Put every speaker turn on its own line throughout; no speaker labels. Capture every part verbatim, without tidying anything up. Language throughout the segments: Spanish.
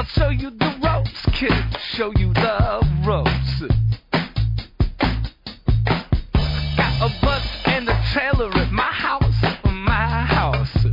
show you the ropes, kid, show you the ropes. Got a bus and a trailer at my house, my house.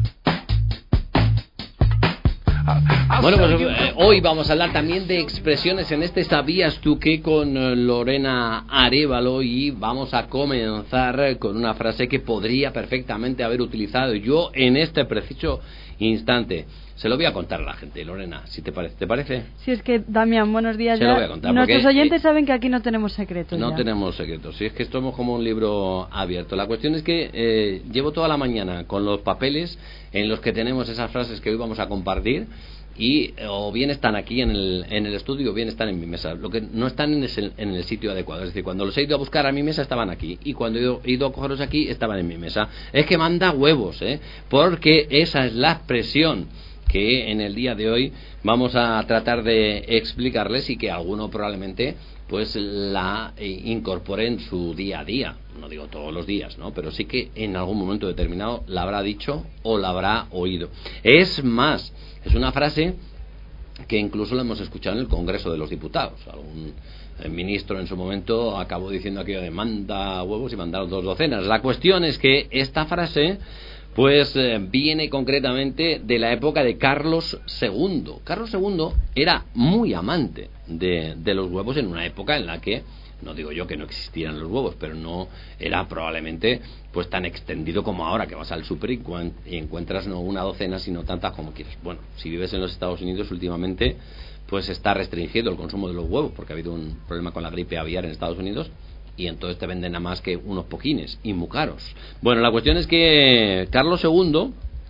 Bueno, pues eh, hoy vamos a hablar también de expresiones en este ¿Sabías tú qué? Con eh, Lorena Arévalo, y vamos a comenzar con una frase que podría perfectamente haber utilizado yo en este preciso instante. Se lo voy a contar a la gente, Lorena, si te parece. ¿Te parece?
Si es que, Damián, buenos días.
Se
ya.
lo voy a contar.
Nuestros
porque,
oyentes
eh,
saben que aquí no tenemos secretos.
No
ya.
tenemos secretos, si es que somos como un libro abierto. La cuestión es que eh, llevo toda la mañana con los papeles en los que tenemos esas frases que hoy vamos a compartir, y o bien están aquí en el, en el estudio o bien están en mi mesa. Lo que no están en el, en el sitio adecuado. Es decir, cuando los he ido a buscar a mi mesa estaban aquí, y cuando he ido, he ido a cogerlos aquí estaban en mi mesa. Es que manda huevos, ¿eh? Porque esa es la expresión que en el día de hoy vamos a tratar de explicarles, y que alguno probablemente pues la eh, incorpore en su día a día. No digo todos los días, ¿no? Pero sí que en algún momento determinado la habrá dicho o la habrá oído. Es más, es una frase que incluso la hemos escuchado en el Congreso de los Diputados. Algún eh, ministro en su momento acabó diciendo aquello de manda huevos y mandar dos docenas. La cuestión es que esta frase pues eh, viene concretamente de la época de Carlos segundo. Carlos segundo era muy amante de, de los huevos en una época en la que, no digo yo que no existieran los huevos, pero no era probablemente pues tan extendido como ahora, que vas al súper y, y encuentras no una docena, sino tantas como quieras. Bueno, si vives en los Estados Unidos últimamente, pues está restringido el consumo de los huevos, porque ha habido un problema con la gripe aviar en Estados Unidos, y entonces te venden nada más que unos poquines y muy caros. Bueno, la cuestión es que Carlos segundo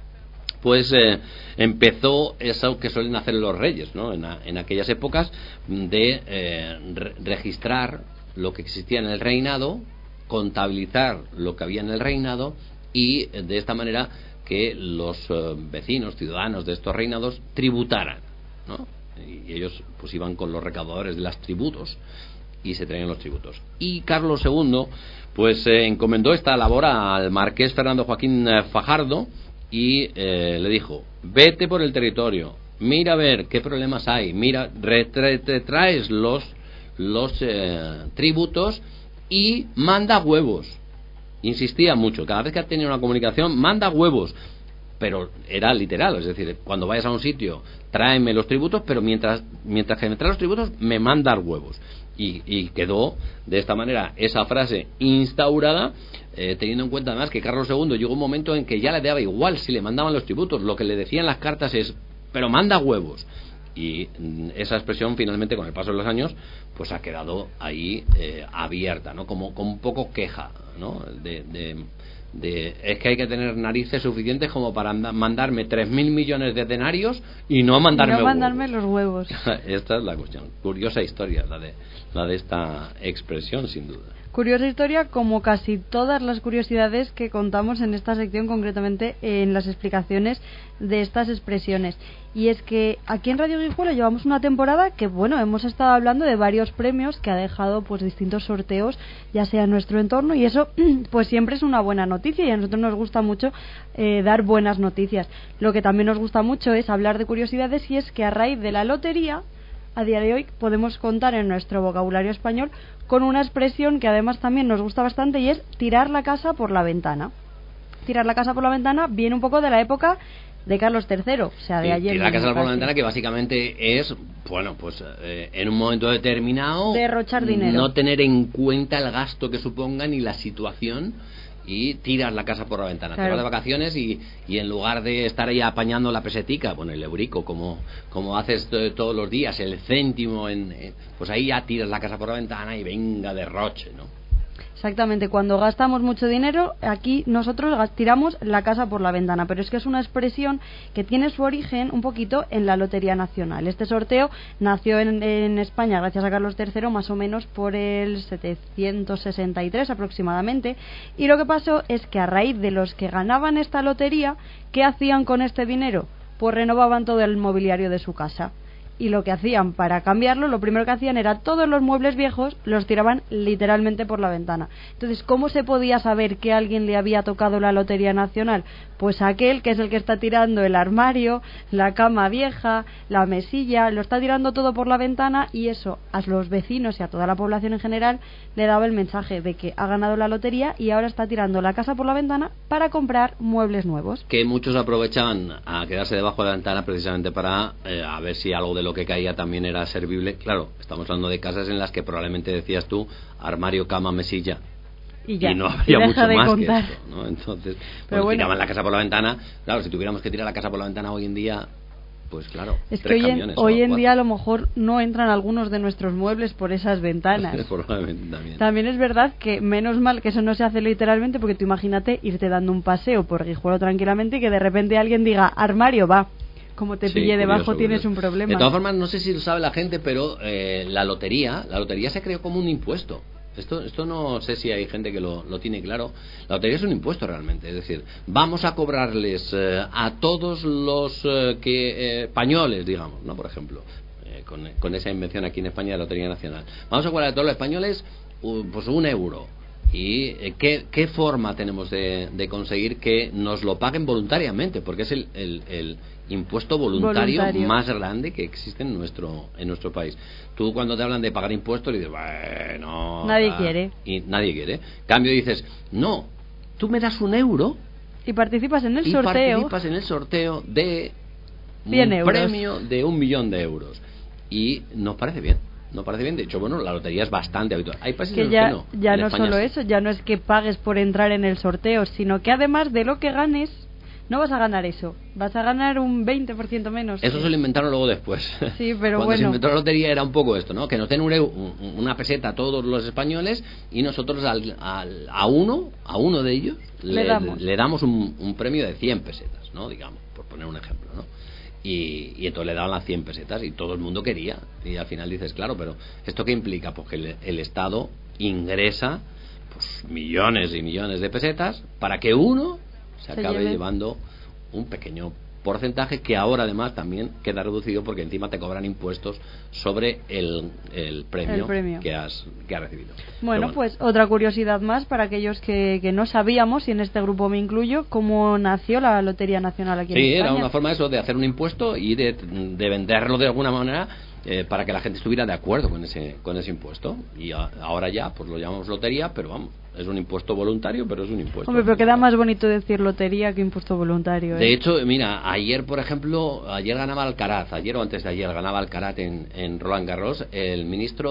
pues eh, empezó eso que suelen hacer los reyes, ¿no? En, a, en aquellas épocas, de eh, re- registrar lo que existía en el reinado, contabilizar lo que había en el reinado, y eh, de esta manera que los eh, vecinos, ciudadanos de estos reinados tributaran, ¿no? Y ellos pues iban con los recaudadores de los tributos y se traían los tributos. Y Carlos segundo pues eh, encomendó esta labor al marqués Fernando Joaquín eh, Fajardo, y eh, le dijo: vete por el territorio, mira a ver qué problemas hay, mira, retraes los los eh, tributos y manda huevos. Insistía mucho, cada vez que tenía una comunicación, manda huevos, pero era literal, es decir, cuando vayas a un sitio tráeme los tributos, pero mientras mientras que me traes los tributos me mandas huevos. Y, y quedó de esta manera esa frase instaurada, eh, teniendo en cuenta además que Carlos segundo llegó un momento en que ya le daba igual si le mandaban los tributos. Lo que le decían las cartas es: pero manda huevos. Y mm, esa expresión finalmente, con el paso de los años, pues ha quedado ahí eh, abierta, ¿no? Como, como un poco queja, ¿no? De, de, de es que hay que tener narices suficientes como para anda, mandarme tres mil millones de denarios y no mandarme,
no mandarme
huevos.
los huevos.
Esta es la cuestión. Curiosa historia la de la de esta expresión, sin duda.
Curiosa historia, como casi todas las curiosidades que contamos en esta sección, concretamente en las explicaciones de estas expresiones. Y es que aquí en Radio Guijuelo llevamos una temporada que, bueno, hemos estado hablando de varios premios que ha dejado pues distintos sorteos, ya sea en nuestro entorno, y eso pues siempre es una buena noticia, y a nosotros nos gusta mucho eh, dar buenas noticias. Lo que también nos gusta mucho es hablar de curiosidades, y es que a raíz de la lotería, a día de hoy podemos contar en nuestro vocabulario español con una expresión que además también nos gusta bastante, y es tirar la casa por la ventana. Tirar la casa por la ventana viene un poco de la época de Carlos tercero, o sea, de
sí,
ayer.
Tirar la casa por la ventana, que básicamente es, bueno, pues eh, en un momento determinado
derrochar dinero,
no tener en cuenta el gasto que suponga ni la situación, y tiras la casa por la ventana. Claro. Te vas de vacaciones y, y en lugar de estar ahí apañando la pesetica, bueno, el eurico, como, como haces t- todos los días, el céntimo, en, en, pues ahí ya tiras la casa por la ventana y venga derroche, ¿no?
Exactamente, cuando gastamos mucho dinero, aquí nosotros tiramos la casa por la ventana, pero es que es una expresión que tiene su origen un poquito en la Lotería Nacional. Este sorteo nació en, en España gracias a Carlos tercero, más o menos por el setecientos sesenta y tres aproximadamente, y lo que pasó es que a raíz de los que ganaban esta lotería, ¿qué hacían con este dinero? Pues renovaban todo el mobiliario de su casa. y lo que hacían para cambiarlo, lo primero que hacían era todos los muebles viejos los tiraban literalmente por la ventana. Entonces, ¿cómo se podía saber que a alguien le había tocado la Lotería Nacional? Pues aquel que es el que está tirando el armario, la cama vieja, la mesilla, lo está tirando todo por la ventana, y eso a los vecinos y a toda la población en general le daba el mensaje de que ha ganado la lotería y ahora está tirando la casa por la ventana para comprar muebles nuevos.
Que muchos aprovechaban a quedarse debajo de la ventana precisamente para eh, a ver si algo de lo que caía también era servible. Claro, estamos hablando de casas en las que probablemente decías tú armario, cama, mesilla.
Y, ya,
y no había
y
mucho más
contar.
que esto, ¿no? Entonces,
pero
pues,
bueno,
tiraban la casa por la ventana. Claro, si tuviéramos que tirar la casa por la ventana hoy en día, pues claro,
es
tres
que hoy
camiones,
en, hoy en
cuatro.
día a lo mejor no entran algunos de nuestros muebles por esas ventanas.
Probablemente también.
También es verdad que menos mal que eso no se hace literalmente, porque tú imagínate irte dando un paseo por Guijuelo tranquilamente y que de repente alguien diga armario, va, como te
Sí,
pille
curioso,
debajo tienes
curioso.
un problema.
De todas formas, no sé si lo sabe la gente, pero eh, la lotería, la lotería se creó como un impuesto. Esto, esto no sé si hay gente que lo, lo tiene claro. La lotería es un impuesto realmente, es decir, vamos a cobrarles eh, a todos los eh, que eh, españoles, digamos, no, por ejemplo, eh, con, con esa invención aquí en España de la Lotería Nacional, vamos a cobrar a todos los españoles uh, pues un euro. ¿Y eh, ¿qué, qué forma tenemos de, de conseguir que nos lo paguen voluntariamente? Porque es el, el, el impuesto voluntario,
voluntario
más grande que existe en nuestro en nuestro país. Tú cuando te hablan de pagar impuestos dices, bueno...
Nadie
tal,
quiere.
Y nadie quiere. En cambio dices, no, tú me das un euro
y participas en el
y
sorteo.
participas en el sorteo de
cien
un
euros.
premio de un millón de euros. Y nos parece bien. No parece bien, de hecho, bueno, la lotería es bastante habitual. Hay países
Que
en los
ya,
que no.
ya
En
no
España
solo
sí.
eso, ya no es que pagues por entrar en el sorteo, sino que además de lo que ganes, no vas a ganar eso, vas a ganar un veinte por ciento menos.
Eso se lo inventaron luego después.
Sí, pero
Cuando
bueno.
se inventó la lotería era un poco esto, ¿no? Que nos den un euro, un, una peseta a todos los españoles y nosotros al, al, a uno, a uno de ellos
le,
le
damos,
le damos un, un premio de cien pesetas, ¿no? Digamos, por poner un ejemplo, ¿no? Y, y entonces le daban las cien pesetas y todo el mundo quería. Y al final dices, claro, pero ¿esto qué implica? Pues que el, el Estado ingresa pues millones y millones de pesetas para que uno se, se acabe lleve. llevando un pequeño porcentaje que ahora además también queda reducido porque encima te cobran impuestos sobre el, el, premio,
el premio
que has que has recibido.
Bueno,
bueno,
pues otra curiosidad más para aquellos que, que no sabíamos, y en este grupo me incluyo, cómo nació la Lotería Nacional aquí
sí,
en España.
Sí, era una forma de eso, de hacer un impuesto y de, de venderlo de alguna manera eh, para que la gente estuviera de acuerdo con ese con ese impuesto. Y a, ahora ya pues lo llamamos lotería, pero vamos, es un impuesto voluntario, pero es un impuesto.
Hombre, pero queda más bonito decir lotería que impuesto voluntario. ¿eh?
De hecho, mira, ayer, por ejemplo, ayer ganaba Alcaraz, ayer o antes de ayer ganaba Alcaraz en, en Roland Garros. El ministro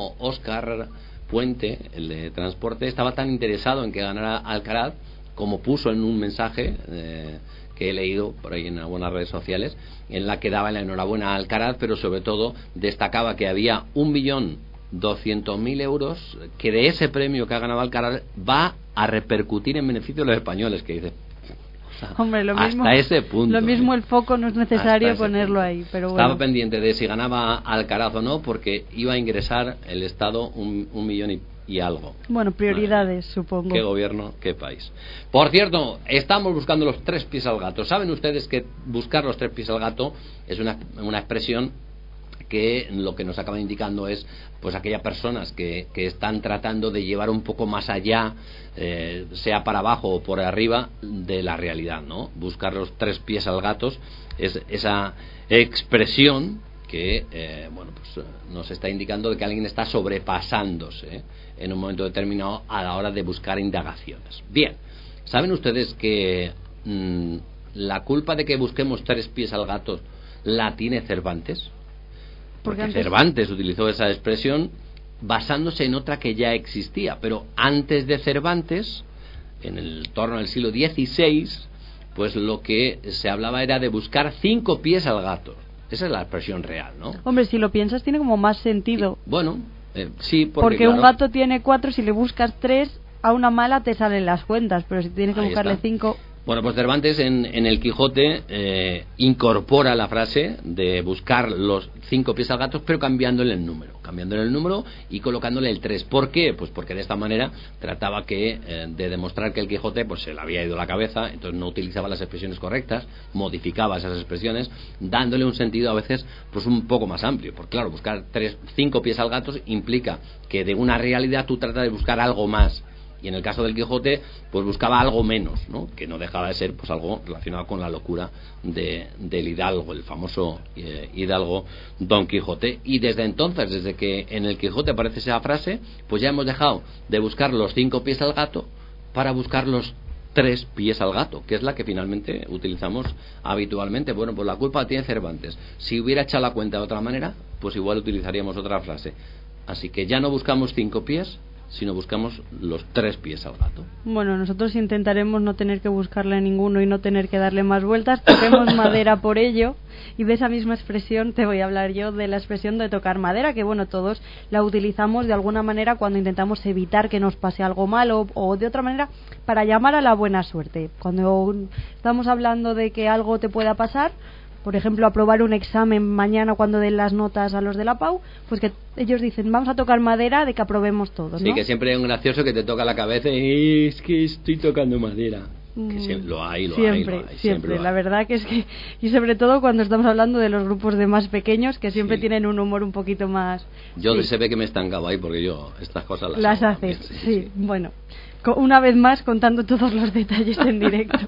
Óscar Puente, el de Transporte, estaba tan interesado en que ganara Alcaraz como puso en un mensaje eh, que he leído por ahí en algunas redes sociales, en la que daba la enhorabuena a Alcaraz, pero sobre todo destacaba que había un millón doscientos mil euros que de ese premio que ha ganado Alcaraz va a repercutir en beneficio de los españoles, que dice, o sea,
hombre, lo mismo,
hasta ese punto
lo mismo
¿eh?
El foco no es necesario ponerlo ahí, pero bueno.
Estaba pendiente de si ganaba Alcaraz o no, porque iba a ingresar el Estado un, un millón y, y algo.
Bueno, prioridades,
Madre,
supongo.
Qué gobierno, qué país. Por cierto, estamos buscando los tres pies al gato. ¿Saben ustedes que buscar los tres pies al gato es una, una expresión que lo que nos acaba indicando es pues aquellas personas que, que están tratando de llevar un poco más allá, eh, sea para abajo o por arriba de la realidad, ¿no? Buscar los tres pies al gato es esa expresión que eh, bueno pues nos está indicando de que alguien está sobrepasándose ¿eh? en un momento determinado a la hora de buscar indagaciones. Bien, ¿saben ustedes que mmm, la culpa de que busquemos tres pies al gato la tiene Cervantes? Porque antes... Cervantes utilizó esa expresión basándose en otra que ya existía, pero antes de Cervantes, en el torno del siglo dieciséis, pues lo que se hablaba era de buscar cinco pies al gato. Esa es la expresión real, ¿no?
Hombre, si lo piensas tiene como más sentido.
Y, bueno, eh, sí, porque,
porque
claro,
un gato tiene cuatro, si le buscas tres, a una mala te salen las cuentas, pero si tienes que buscarle
está.
cinco...
Bueno, pues Cervantes en, en el Quijote eh, incorpora la frase de buscar los cinco pies al gato, pero cambiándole el número, cambiándole el número y colocándole el tres. ¿Por qué? Pues porque de esta manera trataba que eh, de demostrar que el Quijote pues se le había ido la cabeza, entonces no utilizaba las expresiones correctas, modificaba esas expresiones, dándole un sentido a veces pues un poco más amplio. Porque claro, buscar tres, cinco pies al gato implica que de una realidad tú tratas de buscar algo más. Y en el caso del Quijote pues buscaba algo menos, ¿no? Que no dejaba de ser pues algo relacionado con la locura de, del hidalgo, el famoso eh, hidalgo Don Quijote. Y desde entonces, desde que en el Quijote aparece esa frase, pues ya hemos dejado de buscar los cinco pies al gato para buscar los tres pies al gato, que es la que finalmente utilizamos habitualmente. Bueno, pues la culpa tiene Cervantes. Si hubiera echado la cuenta de otra manera, pues igual utilizaríamos otra frase. Así que ya no buscamos cinco pies, sino buscamos los tres pies al gato.
Bueno, nosotros intentaremos no tener que buscarle ninguno y no tener que darle más vueltas. Toquemos madera por ello. Y de esa misma expresión te voy a hablar yo, de la expresión de tocar madera, que bueno, todos la utilizamos de alguna manera cuando intentamos evitar que nos pase algo malo, o de otra manera para llamar a la buena suerte. Cuando estamos hablando de que algo te pueda pasar, por ejemplo, aprobar un examen mañana cuando den las notas a los de la Pau, pues que ellos dicen, vamos a tocar madera de que aprobemos todos, ¿no?
Sí, que siempre es un gracioso que te toca la cabeza y es que estoy tocando madera. Que siempre, lo hay, lo
siempre,
hay, lo hay,
siempre,
siempre lo
la
hay.
verdad que es que, y sobre todo cuando estamos hablando de los grupos de más pequeños, que siempre
sí.
tienen un humor un poquito más...
Yo
sí.
se ve que me he estancado ahí porque yo estas cosas las,
las
hago
haces,
también,
sí,
sí, sí.
Bueno, una vez más contando todos los detalles en directo.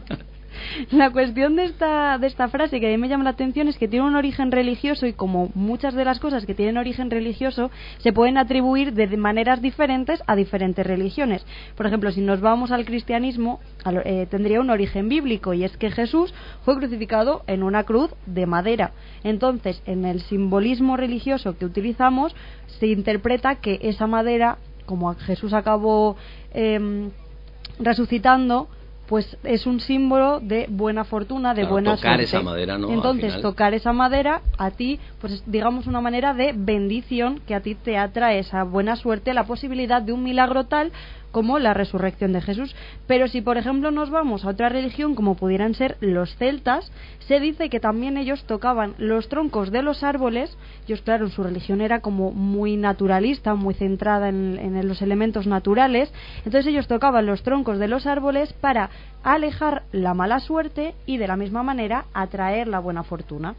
La cuestión de esta de esta frase que a mí me llama la atención es que tiene un origen religioso, y como muchas de las cosas que tienen origen religioso se pueden atribuir de maneras diferentes a diferentes religiones. Por ejemplo, si nos vamos al cristianismo, eh, tendría un origen bíblico, y es que Jesús fue crucificado en una cruz de madera. Entonces, en el simbolismo religioso que utilizamos se interpreta que esa madera, como Jesús acabó eh, resucitando, pues es un símbolo de buena fortuna, de
claro,
buena
tocar
suerte.
esa madera, ¿no?
Entonces, tocar esa madera a ti, pues digamos una manera de bendición, que a ti te atrae esa buena suerte, la posibilidad de un milagro tal como la resurrección de Jesús. Pero si por ejemplo nos vamos a otra religión, como pudieran ser los celtas, se dice que también ellos tocaban los troncos de los árboles. Ellos, claro, su religión era como muy naturalista, muy centrada en, en los elementos naturales. Entonces ellos tocaban los troncos de los árboles para alejar la mala suerte y de la misma manera atraer la buena fortuna.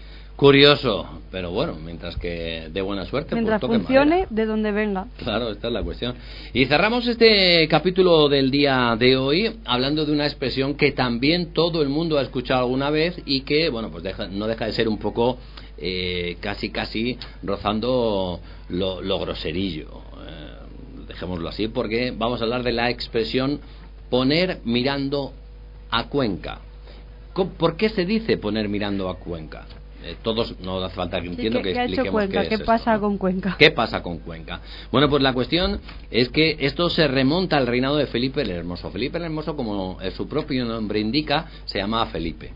Curioso, pero bueno, mientras que de buena suerte,
mientras
pues toque
funcione,
madera.
de donde venga.
Claro, esta es la cuestión. Y cerramos este capítulo del día de hoy hablando de una expresión que también todo el mundo ha escuchado alguna vez y que, bueno, pues deja, no deja de ser un poco eh, casi casi rozando lo, lo groserillo. Eh, dejémoslo así, porque vamos a hablar de la expresión poner mirando a Cuenca. ¿Por qué se dice poner mirando a Cuenca? Eh, todos, no hace falta que entiendo
sí,
que
¿qué, qué
expliquemos
ha hecho Cuenca?
qué,
¿Qué
es
pasa
esto, ¿no?
con Cuenca?
¿Qué pasa con Cuenca? Bueno, pues la cuestión es que esto se remonta al reinado de Felipe el Hermoso. Felipe el Hermoso, como su propio nombre indica, se llamaba Felipe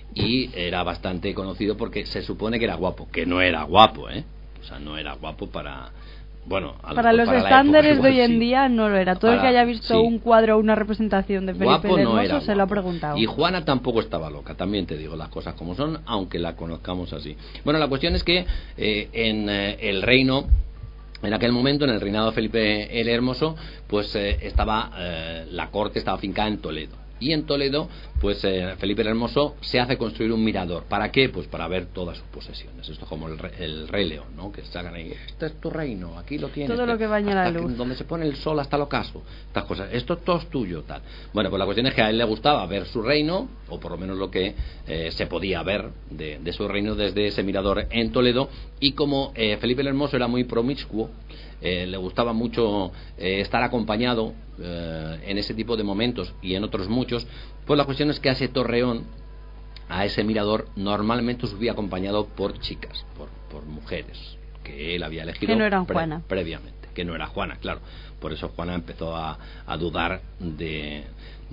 y era bastante conocido porque se supone que era guapo, que no era guapo, ¿eh? O sea, no era guapo para... Bueno, a lo
para los
para
estándares
época,
de hoy en
sí.
día no lo era. Todo
Para,
el que haya visto
sí.
un cuadro o una representación de Felipe
guapo
el Hermoso
no era
se
guapo.
lo ha preguntado.
Y Juana tampoco estaba loca, también te digo las cosas como son, aunque la conozcamos así. Bueno, la cuestión es que eh, en eh, el reino, en aquel momento, en el reinado de Felipe el Hermoso, pues eh, estaba eh, la corte estaba afincada en Toledo. Y en Toledo, pues eh, Felipe el Hermoso se hace construir un mirador. ¿Para qué? Pues para ver todas sus posesiones. Esto es como el, re, el Rey León, ¿no? Que sacan ahí, este es tu reino, aquí lo tienes.
Todo lo que baña la luz.
Que, donde se pone el sol hasta el ocaso. Estas cosas. Esto todo es tuyo, tal. Bueno, pues la cuestión es que a él le gustaba ver su reino, o por lo menos lo que eh, se podía ver de, de su reino desde ese mirador en Toledo. Y como eh, Felipe el Hermoso era muy promiscuo, Eh, le gustaba mucho eh, estar acompañado eh, en ese tipo de momentos y en otros muchos, pues la cuestión es que a ese torreón, a ese mirador, normalmente subía acompañado por chicas, por, por mujeres que él había elegido
que no eran
pre-
Juana.
previamente, que no era Juana, claro. Por eso Juana empezó a, a dudar de,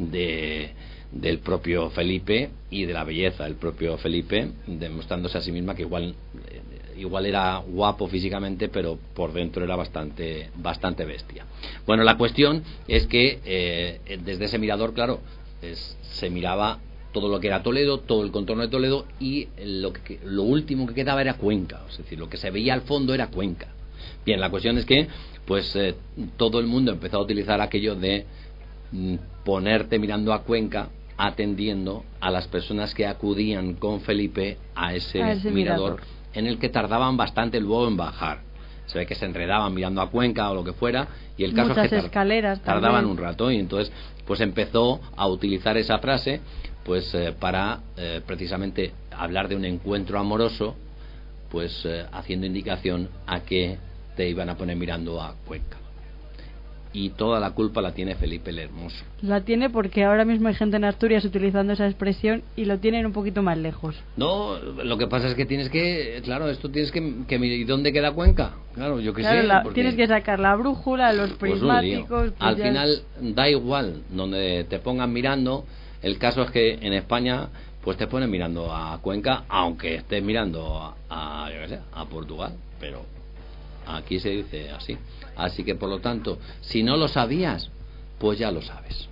de del propio Felipe y de la belleza del propio Felipe, demostrándose a sí misma que igual eh, igual era guapo físicamente, pero por dentro era bastante bastante bestia. Bueno, la cuestión es que eh, desde ese mirador, claro, es, se miraba todo lo que era Toledo, todo el contorno de Toledo, y lo, que, lo último que quedaba era Cuenca, es decir, lo que se veía al fondo era Cuenca. Bien, la cuestión es que pues eh, todo el mundo empezó a utilizar aquello de mm, ponerte mirando a Cuenca, atendiendo a las personas que acudían con Felipe a ese,
a ese
mirador,
mirador,
en el que tardaban bastante luego en bajar. Se ve que se enredaban mirando a Cuenca o lo que fuera, y el caso
muchas
es que tar-
escaleras
tardaban
también.
un rato, y entonces pues empezó a utilizar esa frase pues eh, para eh, precisamente hablar de un encuentro amoroso, pues eh, haciendo indicación a que te iban a poner mirando a Cuenca. Y toda la culpa la tiene Felipe el Hermoso.
La tiene porque ahora mismo hay gente en Asturias utilizando esa expresión y lo tienen un poquito más lejos.
No, lo que pasa es que tienes que, claro, esto tienes que, que ¿y dónde queda Cuenca? Claro, yo qué
Claro,
sé.
la-
porque,
tienes que sacar la brújula, los
pues, un lío.
prismáticos. pues
Al
ya-
final da igual donde te pongan mirando. El caso es que en España pues te ponen mirando a Cuenca, aunque estés mirando a, a, yo qué sé, a Portugal, pero aquí se dice así. Así que por lo tanto, si no lo sabías, pues ya lo sabes.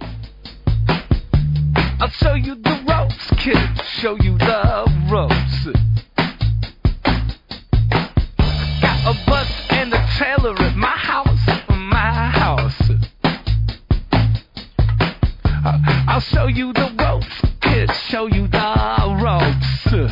I'll show you the ropes, kid. Show you the ropes. Got a bus and a trailer at my house, my house. I- I'll show you the ropes, kid. Show you the ropes.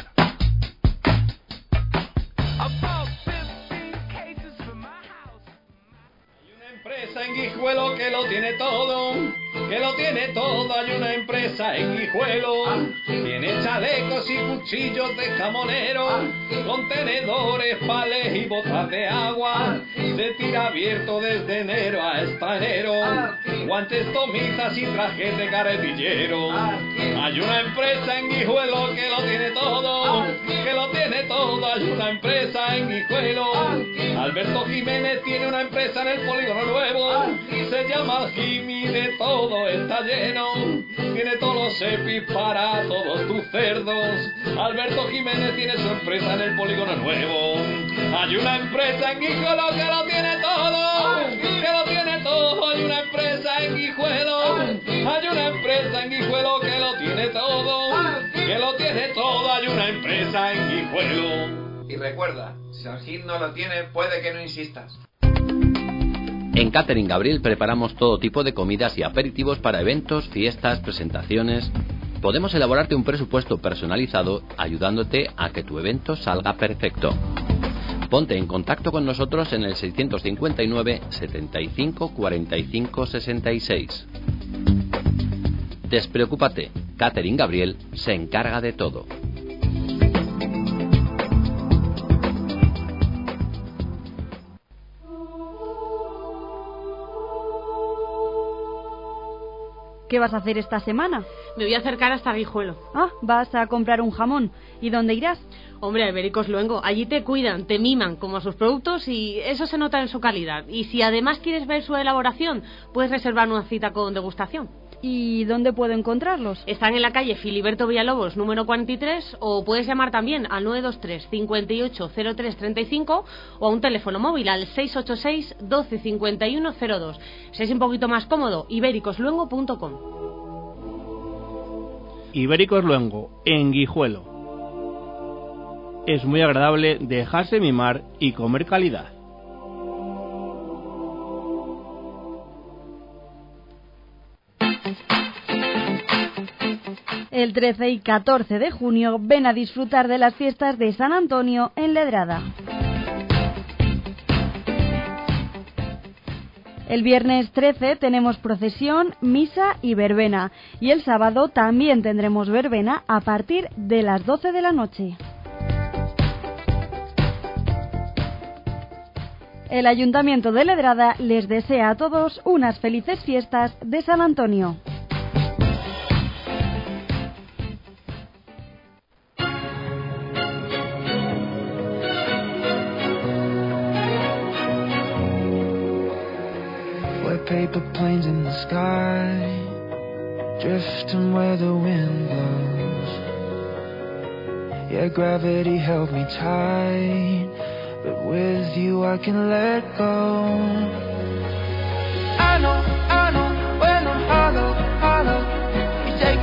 I bought fifteen cases for my house.
Hay una empresa en Guijuelo que lo tiene todo, que lo tiene todo. Hay una empresa en Guijuelo, tiene chalecos y cuchillos de jamonero, contenedores, pales y botas de agua. Se tira abierto desde enero hasta enero, guantes, tomisas y trajes de carretillero. Hay una empresa en Guijuelo que lo tiene todo, que lo tiene todo. Hay una empresa en Guijuelo. Alberto Jiménez tiene una empresa en el Polígono Nuevo, se llama Jimmy, de todo está lleno, tiene todos los EPIs para todos tus cerdos. Alberto Jiménez tiene su empresa en el Polígono Nuevo. Hay una empresa en Guijuelo que lo tiene todo, que lo tiene todo. Hay una empresa en Guijuelo, hay una empresa en Guijuelo que lo tiene todo, que lo tiene todo. Hay una empresa en Guijuelo.
Y recuerda, si San Gil no lo tiene, puede que no insistas.
En Catering Gabriel preparamos todo tipo de comidas y aperitivos para eventos, fiestas, presentaciones. Podemos elaborarte un presupuesto personalizado ayudándote a que tu evento salga perfecto. Ponte en contacto con nosotros en el seiscientos cincuenta y nueve, setenta y cinco, cuarenta y cinco, sesenta y seis. Despreocúpate, Catering Gabriel se encarga de todo.
¿Qué vas a hacer esta semana?
Me voy a acercar hasta Guijuelo.
Ah, vas a comprar un jamón. ¿Y dónde irás?
Hombre, a Ibéricos Luengo. Allí te cuidan, te miman como a sus productos y eso se nota en su calidad. Y si además quieres ver su elaboración, puedes reservar una cita con degustación.
¿Y dónde puedo encontrarlos?
Están en la calle Filiberto Villalobos, número cuarenta y tres, o puedes llamar también al nueve dos tres, cincuenta y ocho, cero tres treinta y cinco o a un teléfono móvil al seis ocho seis, doce cincuenta y uno cero dos. Si es un poquito más cómodo, ibéricos luengo punto com.
Ibéricos Luengo, en Guijuelo. Es muy agradable dejarse mimar y comer calidad.
El trece y catorce de junio ven a disfrutar de las fiestas de San Antonio en Ledrada. El viernes trece tenemos procesión, misa y verbena. Y el sábado también tendremos verbena a partir de las doce de la noche. El Ayuntamiento de Ledrada les desea a todos unas felices fiestas de San Antonio.
Paper planes in the sky, drifting where the wind blows. Yeah, gravity held me tight, but with you I can let go. I know, I know, when I'm hollow, hollow, you take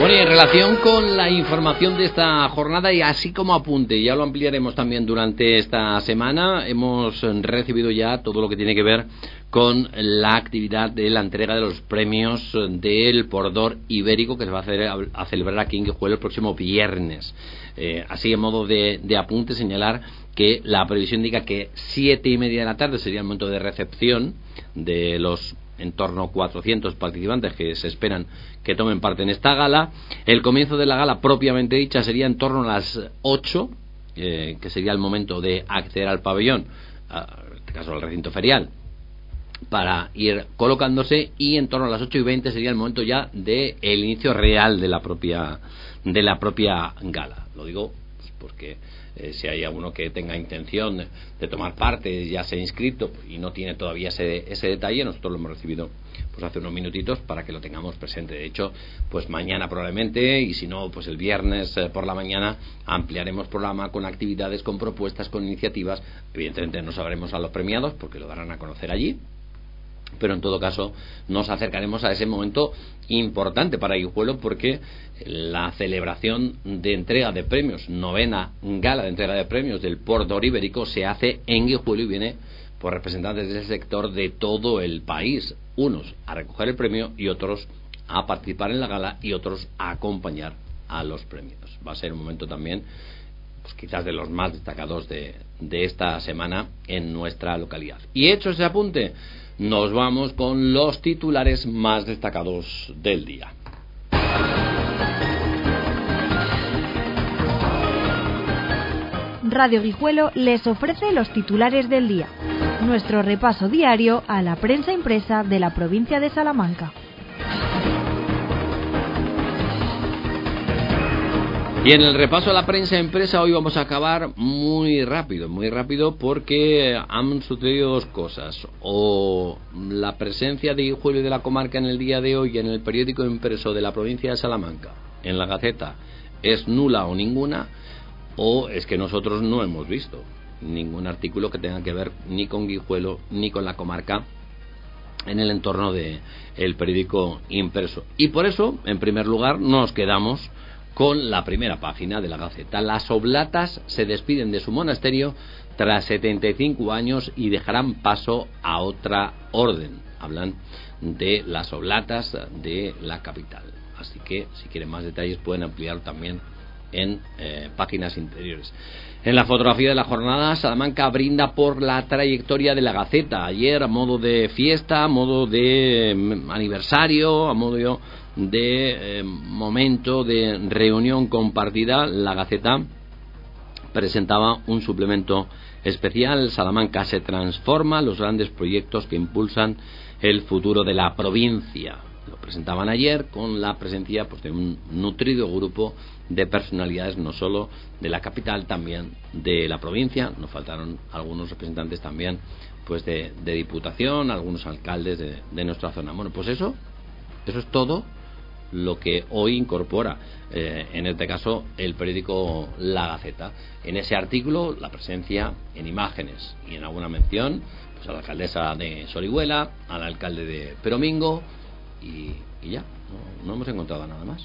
Bueno, y en relación con la información de esta jornada y así como apunte, ya lo ampliaremos también durante esta semana, hemos recibido ya todo lo que tiene que ver con la actividad de la entrega de los premios del Pordor Ibérico que se va a, hacer, a celebrar aquí en Guijuelo el próximo viernes. Eh, así, en modo de, de apunte, señalar que la previsión indica que siete y media de la tarde sería el momento de recepción de los en torno a cuatrocientos participantes que se esperan que tomen parte en esta gala. El comienzo de la gala propiamente dicha sería en torno a las ocho, eh, que sería el momento de acceder al pabellón, a, en este caso al recinto ferial, para ir colocándose, y en torno a las ocho y veinte sería el momento ya de el inicio real de la propia de la propia gala. Lo digo pues, porque eh, si hay alguno que tenga intención de, de tomar parte, ya se ha inscrito y no tiene todavía ese, ese detalle, nosotros lo hemos recibido pues hace unos minutitos para que lo tengamos presente. De hecho, pues mañana probablemente, y si no, pues el viernes eh, por la mañana ampliaremos programa con actividades, con propuestas, con iniciativas. Evidentemente no sabremos a los premiados porque lo darán a conocer allí, pero en todo caso nos acercaremos a ese momento importante para Guijuelo, porque la celebración de entrega de premios, novena gala de entrega de premios del Pordor Ibérico, se hace en Guijuelo y viene por representantes del sector de todo el país, unos a recoger el premio y otros a participar en la gala y otros a acompañar a los premios. Va a ser un momento también pues quizás de los más destacados de, de esta semana en nuestra localidad. Y hecho ese apunte, nos vamos con los titulares más destacados del día.
Radio Guijuelo les ofrece los titulares del día, nuestro repaso diario a la prensa impresa de la provincia de Salamanca.
Y en el repaso a la prensa impresa hoy vamos a acabar muy rápido, muy rápido porque han sucedido dos cosas. O la presencia de Guijuelo y de la comarca en el día de hoy en el periódico impreso de la provincia de Salamanca, en la Gaceta, es nula o ninguna, o es que nosotros no hemos visto ningún artículo que tenga que ver ni con Guijuelo ni con la comarca en el entorno del periódico impreso. Y por eso, en primer lugar, nos quedamos con la primera página de la Gaceta. Las oblatas se despiden de su monasterio tras setenta y cinco años y dejarán paso a otra orden. Hablan de las oblatas de la capital. Así que, si quieren más detalles, pueden ampliar también en eh, páginas interiores. En la fotografía de la jornada, Salamanca brinda por la trayectoria de la Gaceta. Ayer, a modo de fiesta, a modo de eh, aniversario, a modo de eh, momento de reunión compartida, la Gaceta presentaba un suplemento especial. Salamanca se transforma, los grandes proyectos que impulsan el futuro de la provincia. Lo presentaban ayer con la presencia pues, de un nutrido grupo de personalidades, no solo de la capital, también de la provincia. Nos faltaron algunos representantes también pues de, de Diputación, algunos alcaldes de, de nuestra zona. Bueno, pues eso, eso es todo lo que hoy incorpora, eh, en este caso, el periódico La Gaceta. En ese artículo, la presencia en imágenes y en alguna mención pues a la alcaldesa de Sorihuela, al alcalde de Peromingo, y, y ya, no, no hemos encontrado nada más.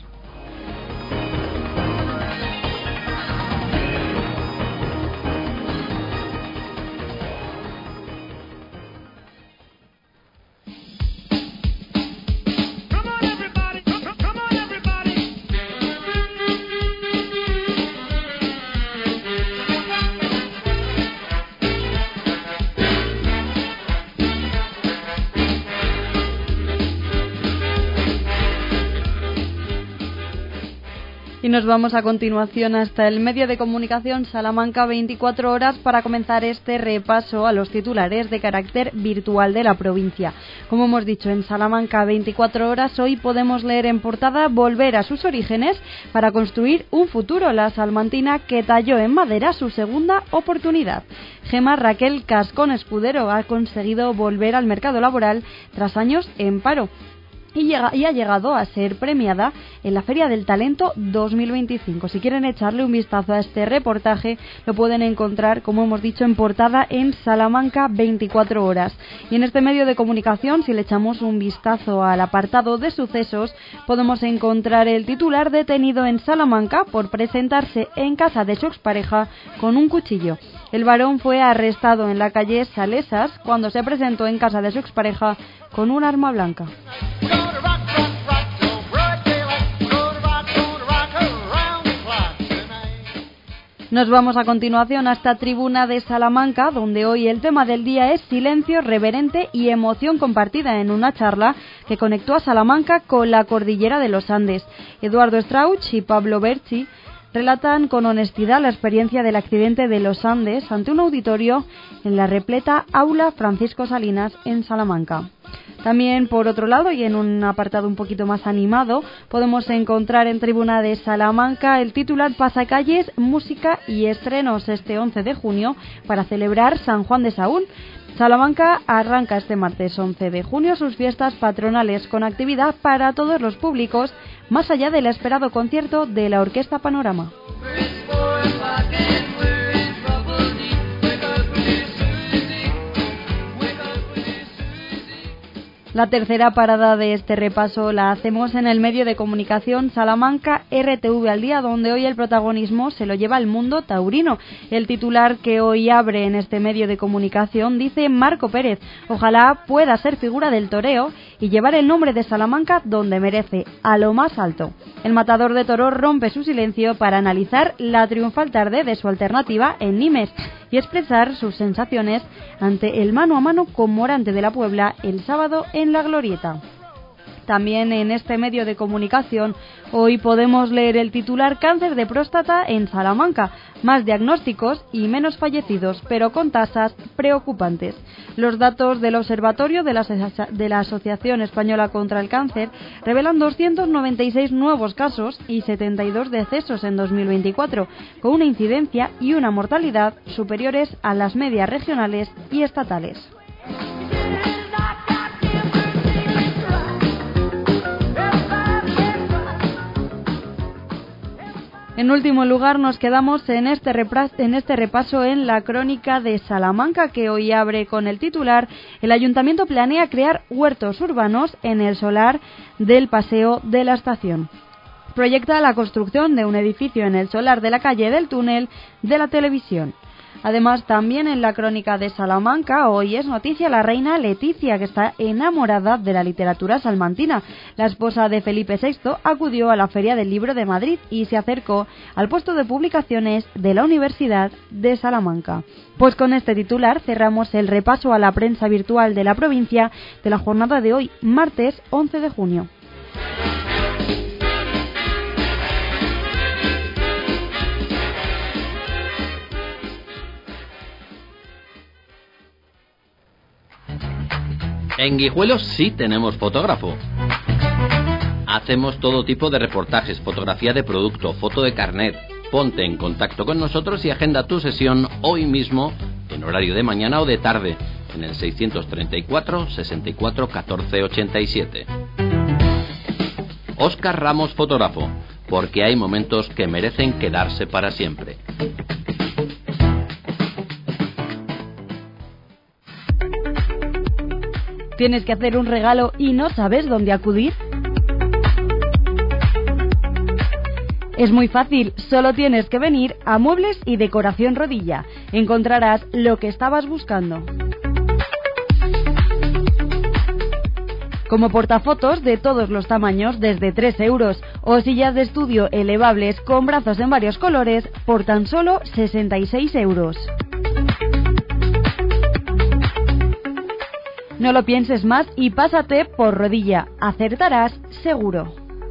Y nos vamos a continuación hasta el medio de comunicación Salamanca veinticuatro horas para comenzar este repaso a los titulares de carácter virtual de la provincia. Como hemos dicho, en Salamanca veinticuatro horas hoy podemos leer en portada: volver a sus orígenes para construir un futuro. La salmantina que talló en madera su segunda oportunidad. Gema Raquel Cascón Escudero ha conseguido volver al mercado laboral tras años en paro. y, llega, y ha llegado a ser premiada en la Feria del Talento dos mil veinticinco. Si quieren echarle un vistazo a este reportaje, lo pueden encontrar, como hemos dicho, en portada en Salamanca veinticuatro horas. Y en este medio de comunicación, si le echamos un vistazo al apartado de sucesos, podemos encontrar el titular: detenido en Salamanca por presentarse en casa de su expareja con un cuchillo. El varón fue arrestado en la calle Salesas cuando se presentó en casa de su expareja con un arma blanca. Nos vamos a continuación a esta tribuna de Salamanca, donde hoy el tema del día es silencio reverente y emoción compartida, en una charla que conectó a Salamanca con la cordillera de los Andes. Eduardo Strauch y Pablo Berchi relatan con honestidad la experiencia del accidente de los Andes ante un auditorio en la repleta Aula Francisco Salinas en Salamanca. También, por otro lado, y en un apartado un poquito más animado, podemos encontrar en Tribuna de Salamanca el titular: Pasacalles, música y estrenos este once de junio para celebrar San Juan de Saúl. Salamanca arranca este martes once de junio sus fiestas patronales con actividad para todos los públicos, más allá del esperado concierto de la Orquesta Panorama. La tercera parada de este repaso la hacemos en el medio de comunicación Salamanca R T V al día, donde hoy el protagonismo se lo lleva el mundo taurino. El titular que hoy abre en este medio de comunicación dice: Marco Pérez, ojalá pueda ser figura del toreo y llevar el nombre de Salamanca donde merece, a lo más alto. El matador de toros rompe su silencio para analizar la triunfal tarde de su alternativa en Nimes y expresar sus sensaciones ante el mano a mano con Morante de la Puebla el sábado en La Glorieta. También en este medio de comunicación hoy podemos leer el titular: cáncer de próstata en Salamanca, más diagnósticos y menos fallecidos, pero con tasas preocupantes. Los datos del Observatorio de la, de la Asociación Española contra el Cáncer revelan doscientos noventa y seis nuevos casos y setenta y dos decesos en dos mil veinticuatro, con una incidencia y una mortalidad superiores a las medias regionales y estatales. En último lugar, nos quedamos en este, en este repaso en la crónica de Salamanca, que hoy abre con el titular: el Ayuntamiento planea crear huertos urbanos en el solar del Paseo de la Estación. Proyecta la construcción de un edificio en el solar de la calle del Túnel de la Televisión. Además, también en la crónica de Salamanca hoy es noticia la reina Leticia, que está enamorada de la literatura salmantina. La esposa de Felipe sexto acudió a la Feria del Libro de Madrid y se acercó al puesto de publicaciones de la Universidad de Salamanca. Pues con este titular cerramos el repaso a la prensa virtual de la provincia de la jornada de hoy, martes once de junio.
En Guijuelo sí tenemos fotógrafo. Hacemos todo tipo de reportajes, fotografía de producto, foto de carnet. Ponte en contacto con nosotros y agenda tu sesión hoy mismo, en horario de mañana o de tarde, en el seiscientos treinta y cuatro, sesenta y cuatro, catorce, ochenta y siete. Óscar Ramos Fotógrafo, porque hay momentos que merecen quedarse para siempre.
¿Tienes que hacer un regalo y no sabes dónde acudir? Es muy fácil, solo tienes que venir a Muebles y Decoración Rodilla. Encontrarás lo que estabas buscando. Como portafotos de todos los tamaños desde tres euros o sillas de estudio elevables con brazos en varios colores por tan solo sesenta y seis euros. No lo pienses más y pásate por Rodilla. Acertarás seguro.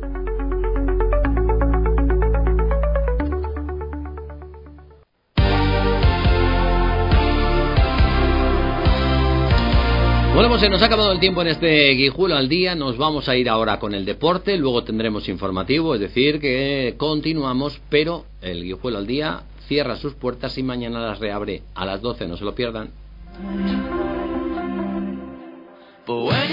Bueno, pues se nos ha acabado el tiempo en este Guijuelo al día. Nos vamos a ir ahora con el deporte, luego tendremos informativo, es decir, que continuamos, pero el Guijuelo al día cierra sus puertas y mañana las reabre a las doce, no se lo pierdan.
But when